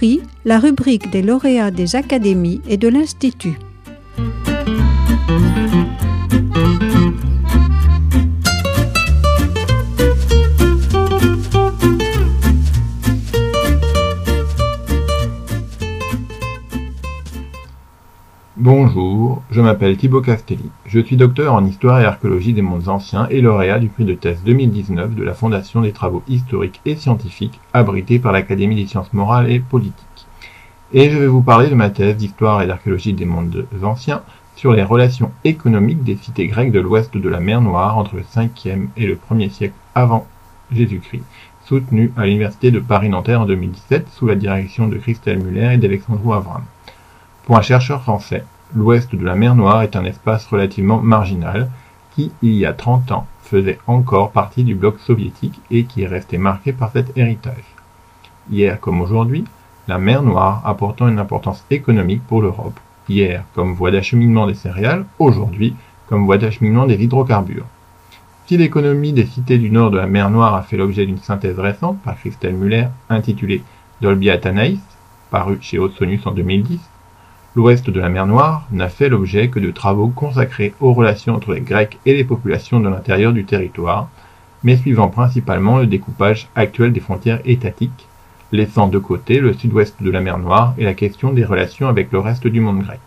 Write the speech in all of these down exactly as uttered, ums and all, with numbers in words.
prix, la rubrique des lauréats des académies et de l'Institut. Bonjour, je m'appelle Thibaut Castelli. Je suis docteur en histoire et archéologie des mondes anciens et lauréat du prix de thèse deux mille dix-neuf de la Fondation des travaux historiques et scientifiques abrité par l'Académie des sciences morales et politiques. Et je vais vous parler de ma thèse d'histoire et d'archéologie des mondes anciens sur les relations économiques des cités grecques de l'ouest de la mer Noire entre le cinquième et le premier siècle avant Jésus-Christ, soutenue à l'Université de Paris-Nanterre en deux mille dix-sept sous la direction de Christelle Muller et d'Alexandro Avram. Pour un chercheur français, l'ouest de la mer Noire est un espace relativement marginal qui, il y a trente ans, faisait encore partie du bloc soviétique et qui est resté marqué par cet héritage. Hier comme aujourd'hui, la mer Noire apportant une importance économique pour l'Europe, hier comme voie d'acheminement des céréales, aujourd'hui comme voie d'acheminement des hydrocarbures. Si l'économie des cités du nord de la mer Noire a fait l'objet d'une synthèse récente par Christelle Muller intitulée Dolbiathanaïs, parue chez Ausonius en deux mille dix, l'ouest de la mer Noire n'a fait l'objet que de travaux consacrés aux relations entre les Grecs et les populations de l'intérieur du territoire, mais suivant principalement le découpage actuel des frontières étatiques, laissant de côté le sud-ouest de la mer Noire et la question des relations avec le reste du monde grec.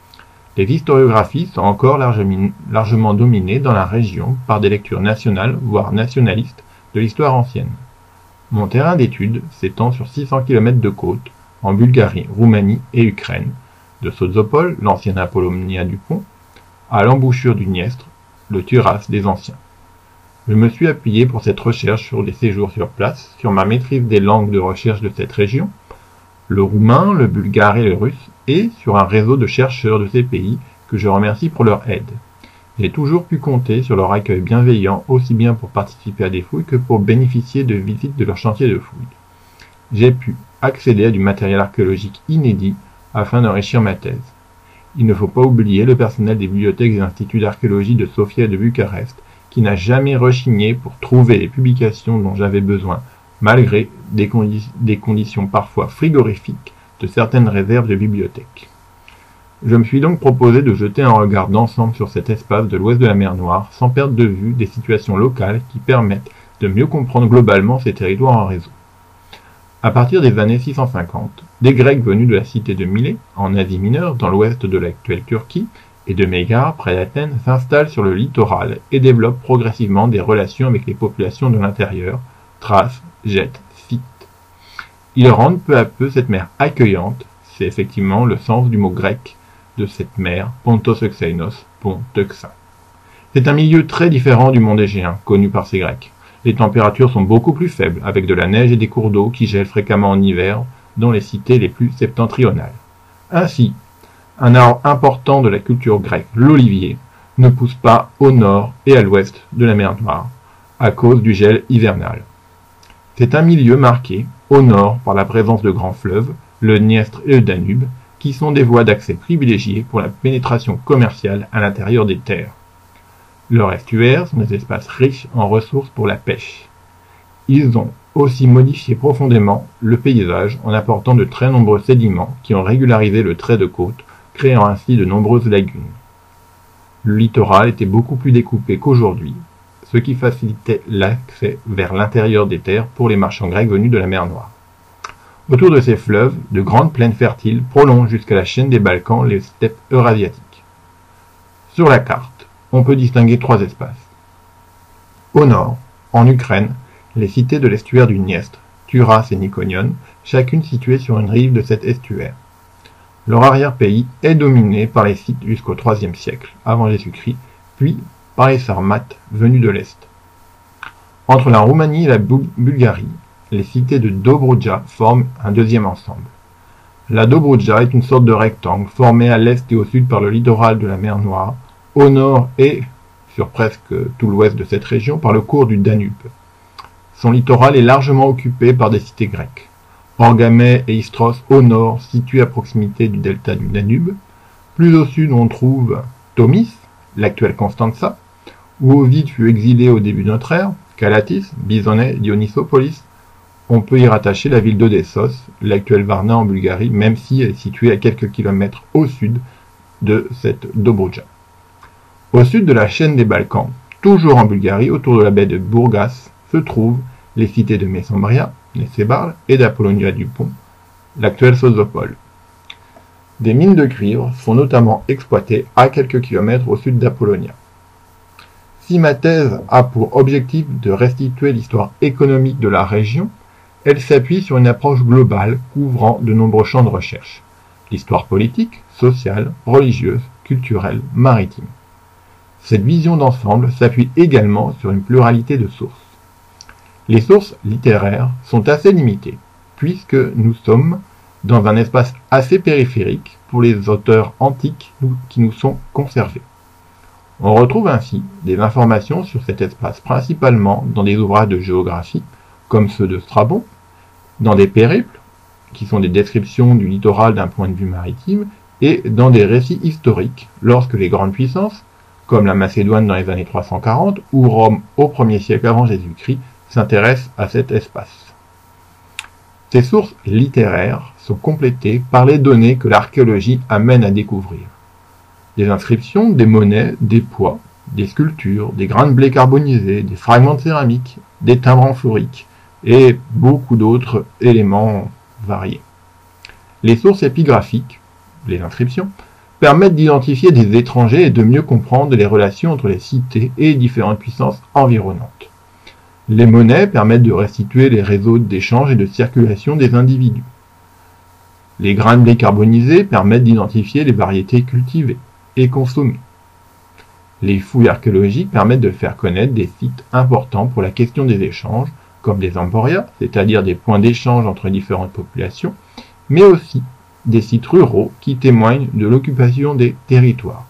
Les historiographies sont encore largement dominées dans la région par des lectures nationales, voire nationalistes, de l'histoire ancienne. Mon terrain d'étude s'étend sur six cents kilomètres de côte, en Bulgarie, Roumanie et Ukraine, de Sozopol, l'ancienne Apollonia du Pont, à l'embouchure du Dniestre, le Turas des anciens. Je me suis appuyé pour cette recherche sur des séjours sur place, sur ma maîtrise des langues de recherche de cette région, le roumain, le bulgare et le russe, et sur un réseau de chercheurs de ces pays que je remercie pour leur aide. J'ai toujours pu compter sur leur accueil bienveillant, aussi bien pour participer à des fouilles que pour bénéficier de visites de leur chantier de fouilles. J'ai pu accéder à du matériel archéologique inédit, afin d'enrichir ma thèse. Il ne faut pas oublier le personnel des bibliothèques et instituts d'archéologie de Sofia et de Bucarest, qui n'a jamais rechigné pour trouver les publications dont j'avais besoin, malgré des, condi des conditions parfois frigorifiques de certaines réserves de bibliothèques. Je me suis donc proposé de jeter un regard d'ensemble sur cet espace de l'ouest de la mer Noire, sans perdre de vue des situations locales qui permettent de mieux comprendre globalement ces territoires en réseau. À partir des années six cent cinquante, des Grecs venus de la cité de Milet, en Asie mineure, dans l'ouest de l'actuelle Turquie, et de Mégare, près d'Athènes, s'installent sur le littoral et développent progressivement des relations avec les populations de l'intérieur, Thrace, Gète, Scythe. Ils rendent peu à peu cette mer accueillante, c'est effectivement le sens du mot grec de cette mer, Pontos Euxeinos, pont Euxin. C'est un milieu très différent du monde égéen, connu par ces Grecs. Les températures sont beaucoup plus faibles, avec de la neige et des cours d'eau qui gèlent fréquemment en hiver dans les cités les plus septentrionales. Ainsi, un arbre important de la culture grecque, l'olivier, ne pousse pas au nord et à l'ouest de la mer Noire, à cause du gel hivernal. C'est un milieu marqué, au nord, par la présence de grands fleuves, le Dniestre et le Danube, qui sont des voies d'accès privilégiées pour la pénétration commerciale à l'intérieur des terres. Leurs estuaires sont des espaces riches en ressources pour la pêche. Ils ont aussi modifié profondément le paysage en apportant de très nombreux sédiments qui ont régularisé le trait de côte, créant ainsi de nombreuses lagunes. Le littoral était beaucoup plus découpé qu'aujourd'hui, ce qui facilitait l'accès vers l'intérieur des terres pour les marchands grecs venus de la mer Noire. Autour de ces fleuves, de grandes plaines fertiles prolongent jusqu'à la chaîne des Balkans les steppes eurasiatiques. Sur la carte, on peut distinguer trois espaces. Au nord, en Ukraine, les cités de l'estuaire du Dniestre, Turas et Nikonion, chacune située sur une rive de cet estuaire. Leur arrière-pays est dominé par les Scythes jusqu'au troisième siècle avant Jésus-Christ, puis par les Sarmates venus de l'Est. Entre la Roumanie et la Bulgarie, les cités de Dobroudja forment un deuxième ensemble. La Dobroudja est une sorte de rectangle formé à l'est et au sud par le littoral de la mer Noire, au nord et, sur presque tout l'ouest de cette région, par le cours du Danube. Son littoral est largement occupé par des cités grecques. Orgamais et Istros au nord, situés à proximité du delta du Danube. Plus au sud, on trouve Tomis, l'actuelle Constanza, où Ovide fut exilé au début de notre ère, Calatis, Bisonnet, Dionysopolis, On peut y rattacher la ville d'Odessos, l'actuelle Varna en Bulgarie, même si elle est située à quelques kilomètres au sud de cette Dobroudja. Au sud de la chaîne des Balkans, toujours en Bulgarie, autour de la baie de Burgas, se trouvent les cités de Mesembria, Nesebar et d'Apollonia du Pont, l'actuelle Sozopol. Des mines de cuivre sont notamment exploitées à quelques kilomètres au sud d'Apollonia. Si ma thèse a pour objectif de restituer l'histoire économique de la région, elle s'appuie sur une approche globale couvrant de nombreux champs de recherche. L'histoire politique, sociale, religieuse, culturelle, maritime. Cette vision d'ensemble s'appuie également sur une pluralité de sources. Les sources littéraires sont assez limitées, puisque nous sommes dans un espace assez périphérique pour les auteurs antiques qui nous sont conservés. On retrouve ainsi des informations sur cet espace principalement dans des ouvrages de géographie, comme ceux de Strabon, dans des périples, qui sont des descriptions du littoral d'un point de vue maritime, et dans des récits historiques, lorsque les grandes puissances, comme la Macédoine dans les années trois cent quarante, ou Rome au premier siècle avant Jésus-Christ, s'intéressent à cet espace. Ces sources littéraires sont complétées par les données que l'archéologie amène à découvrir. Des inscriptions, des monnaies, des poids, des sculptures, des grains de blé carbonisés, des fragments de céramique, des timbres amphoriques, et beaucoup d'autres éléments variés. Les sources épigraphiques, les inscriptions, permettent d'identifier des étrangers et de mieux comprendre les relations entre les cités et les différentes puissances environnantes. Les monnaies permettent de restituer les réseaux d'échange et de circulation des individus. Les grains de blé carbonisés permettent d'identifier les variétés cultivées et consommées. Les fouilles archéologiques permettent de faire connaître des sites importants pour la question des échanges, comme des emporias, c'est-à-dire des points d'échange entre différentes populations, mais aussi des sites ruraux qui témoignent de l'occupation des territoires.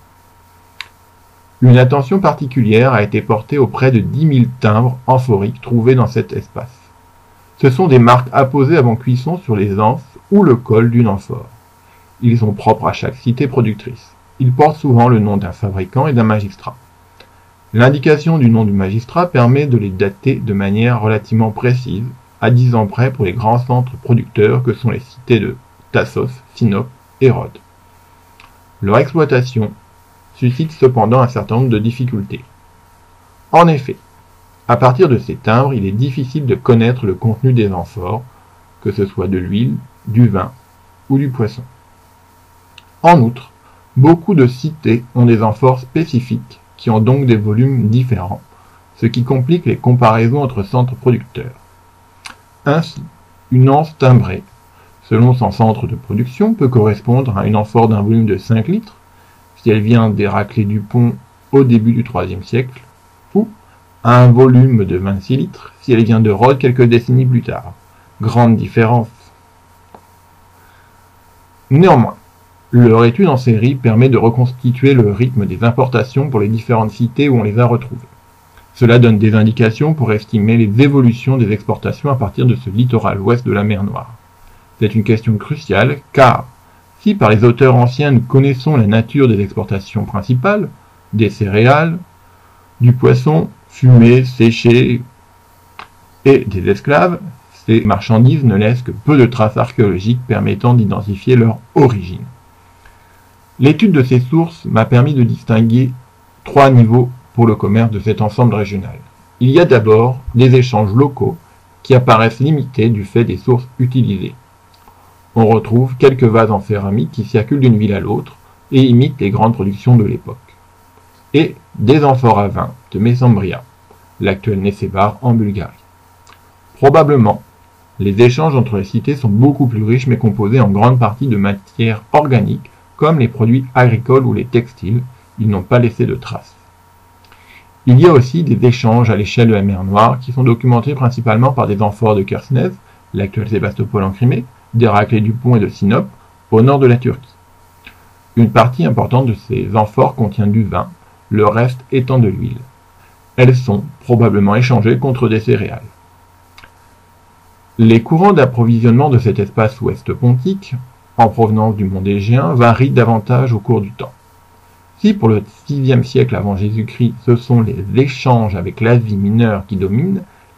Une attention particulière a été portée auprès de dix mille timbres amphoriques trouvés dans cet espace. Ce sont des marques apposées avant cuisson sur les anses ou le col d'une amphore. Ils sont propres à chaque cité productrice. Ils portent souvent le nom d'un fabricant et d'un magistrat. L'indication du nom du magistrat permet de les dater de manière relativement précise, à dix ans près pour les grands centres producteurs que sont les cités de Tassos, Sinope et Rhodes. Leur exploitation suscite cependant un certain nombre de difficultés. En effet, à partir de ces timbres, il est difficile de connaître le contenu des amphores, que ce soit de l'huile, du vin ou du poisson. En outre, beaucoup de cités ont des amphores spécifiques, qui ont donc des volumes différents, ce qui complique les comparaisons entre centres producteurs. Ainsi, une anse timbrée, selon son centre de production, peut correspondre à une amphore d'un volume de cinq litres, si elle vient d'Héraclée du Pont au début du troisième siècle, ou à un volume de vingt-six litres, si elle vient de Rhodes quelques décennies plus tard. Grande différence. Néanmoins, leur étude en série permet de reconstituer le rythme des importations pour les différentes cités où on les a retrouvées. Cela donne des indications pour estimer les évolutions des exportations à partir de ce littoral ouest de la mer Noire. C'est une question cruciale car, si par les auteurs anciens nous connaissons la nature des exportations principales, des céréales, du poisson, fumé, séché et des esclaves, ces marchandises ne laissent que peu de traces archéologiques permettant d'identifier leur origine. L'étude de ces sources m'a permis de distinguer trois niveaux pour le commerce de cet ensemble régional. Il y a d'abord des échanges locaux qui apparaissent limités du fait des sources utilisées. On retrouve quelques vases en céramique qui circulent d'une ville à l'autre et imitent les grandes productions de l'époque. Et des amphores à vin de Mesembria, l'actuel Nesebar en Bulgarie. Probablement, les échanges entre les cités sont beaucoup plus riches mais composés en grande partie de matières organiques comme les produits agricoles ou les textiles, ils n'ont pas laissé de traces. Il y a aussi des échanges à l'échelle de la mer Noire qui sont documentés principalement par des amphores de Kersnez, l'actuel Sébastopol en Crimée, d'Héraclée du Pont et de Sinope, au nord de la Turquie. Une partie importante de ces amphores contient du vin, le reste étant de l'huile. Elles sont probablement échangées contre des céréales. Les courants d'approvisionnement de cet espace ouest pontique, en provenance du monde Égéen, varient davantage au cours du temps. Si pour le sixième siècle avant Jésus-Christ, ce sont les échanges avec l'Asie mineure qui dominent,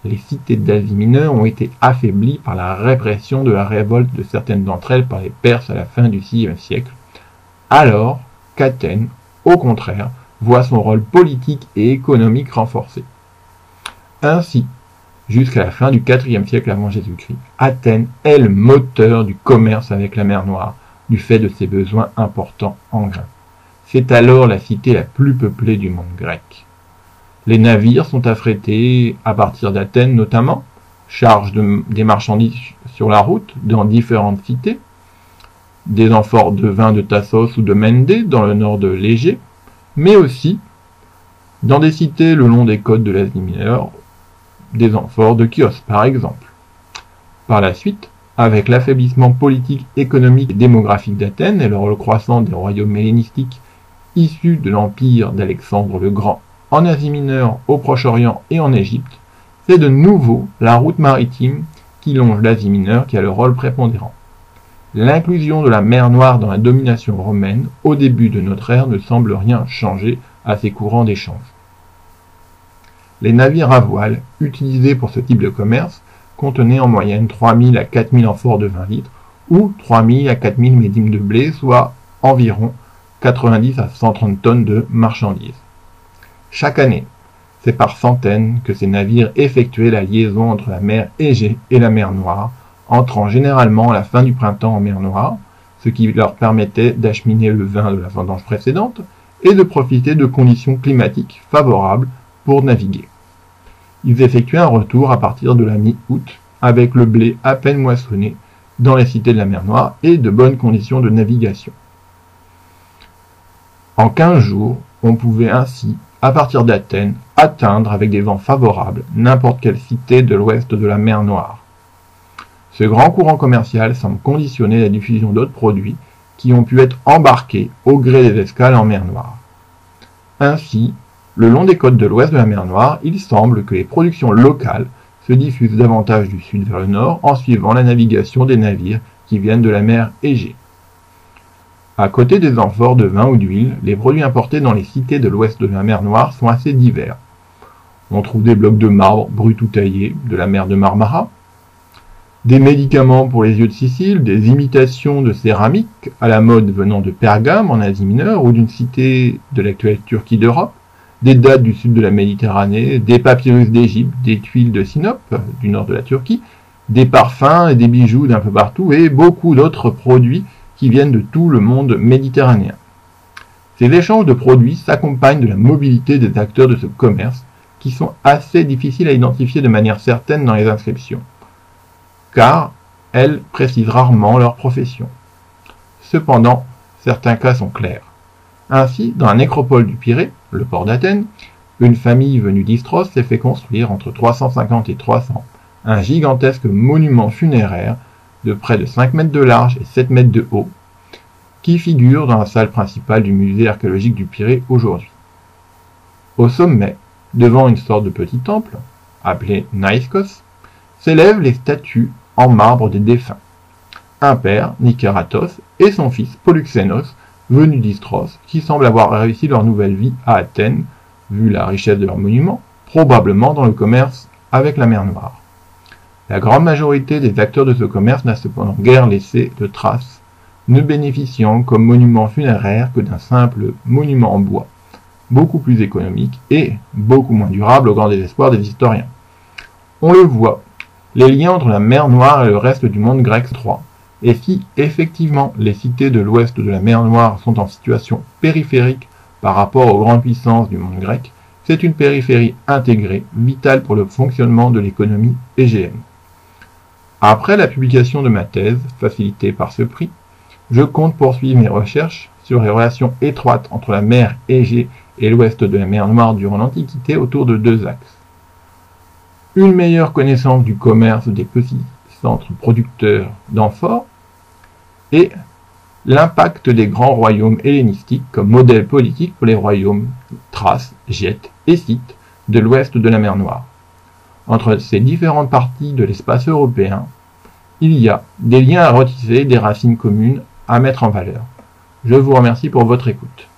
les cités d'Asie mineure ont été affaiblies par la répression de la révolte de certaines d'entre elles par les Perses à la fin du sixième siècle, alors qu'Athènes, au contraire, voit son rôle politique et économique renforcé. Ainsi, jusqu'à la fin du quatrième siècle avant Jésus-Christ, Athènes est le moteur du commerce avec la mer Noire, du fait de ses besoins importants en grains. C'est alors la cité la plus peuplée du monde grec. Les navires sont affrétés à partir d'Athènes notamment, chargent de, des marchandises sur la route dans différentes cités, des amphores de vin de Tassos ou de Mendé dans le nord de l'Égée, mais aussi dans des cités le long des côtes de l'Asie mineure, des amphores de Chios par exemple. Par la suite, avec l'affaiblissement politique, économique et démographique d'Athènes et le rôle croissant des royaumes hellénistiques issus de l'empire d'Alexandre le Grand en Asie mineure, au Proche-Orient et en Égypte, c'est de nouveau la route maritime qui longe l'Asie mineure qui a le rôle prépondérant. L'inclusion de la mer Noire dans la domination romaine au début de notre ère ne semble rien changer à ces courants d'échange. Les navires à voile utilisés pour ce type de commerce contenaient en moyenne trois mille à quatre mille amphores de vingt litres ou trois mille à quatre mille médimes de blé, soit environ quatre-vingt-dix à cent trente tonnes de marchandises. Chaque année, c'est par centaines que ces navires effectuaient la liaison entre la mer Égée et la mer Noire, entrant généralement à la fin du printemps en mer Noire, ce qui leur permettait d'acheminer le vin de la vendange précédente et de profiter de conditions climatiques favorables pour naviguer. Ils effectuaient un retour à partir de la mi-août, avec le blé à peine moissonné dans les cités de la mer Noire et de bonnes conditions de navigation. En quinze jours, on pouvait ainsi, à partir d'Athènes, atteindre avec des vents favorables n'importe quelle cité de l'ouest de la mer Noire. Ce grand courant commercial semble conditionner la diffusion d'autres produits qui ont pu être embarqués au gré des escales en mer Noire. Ainsi, le long des côtes de l'ouest de la mer Noire, il semble que les productions locales se diffusent davantage du sud vers le nord en suivant la navigation des navires qui viennent de la mer Égée. À côté des amphores de vin ou d'huile, les produits importés dans les cités de l'ouest de la mer Noire sont assez divers. On trouve des blocs de marbre bruts ou taillés de la mer de Marmara, des médicaments pour les yeux de Sicile, des imitations de céramique à la mode venant de Pergame en Asie mineure ou d'une cité de l'actuelle Turquie d'Europe, des dattes du sud de la Méditerranée, des papyrus d'Égypte, des tuiles de Sinope du nord de la Turquie, des parfums et des bijoux d'un peu partout et beaucoup d'autres produits qui viennent de tout le monde méditerranéen. Ces échanges de produits s'accompagnent de la mobilité des acteurs de ce commerce qui sont assez difficiles à identifier de manière certaine dans les inscriptions, car elles précisent rarement leur profession. Cependant, certains cas sont clairs. Ainsi, dans la nécropole du Pirée, le port d'Athènes, une famille venue d'Istros s'est fait construire entre trois cent cinquante et trois cents un gigantesque monument funéraire de près de cinq mètres de large et sept mètres de haut, qui figure dans la salle principale du musée archéologique du Pirée aujourd'hui. Au sommet, devant une sorte de petit temple, appelé Naïskos, s'élèvent les statues en marbre des défunts. Un père, Nicératos, et son fils, Polyxénos, venus d'Istros, qui semblent avoir réussi leur nouvelle vie à Athènes, vu la richesse de leur monument, probablement dans le commerce avec la mer Noire. La grande majorité des acteurs de ce commerce n'a cependant guère laissé de traces, ne bénéficiant comme monument funéraire que d'un simple monument en bois, beaucoup plus économique et beaucoup moins durable au grand désespoir des historiens. On le voit, les liens entre la mer Noire et le reste du monde grec sont étroits, et si effectivement les cités de l'ouest de la mer Noire sont en situation périphérique par rapport aux grandes puissances du monde grec, c'est une périphérie intégrée, vitale pour le fonctionnement de l'économie égéenne. Après la publication de ma thèse, facilitée par ce prix, je compte poursuivre mes recherches sur les relations étroites entre la mer Égée et l'ouest de la mer Noire durant l'Antiquité autour de deux axes. Une meilleure connaissance du commerce des petits centres producteurs d'amphores et l'impact des grands royaumes hellénistiques comme modèle politique pour les royaumes thraces, gètes et scythes de l'ouest de la mer Noire. Entre ces différentes parties de l'espace européen, il y a des liens à retisser, des racines communes à mettre en valeur. Je vous remercie pour votre écoute.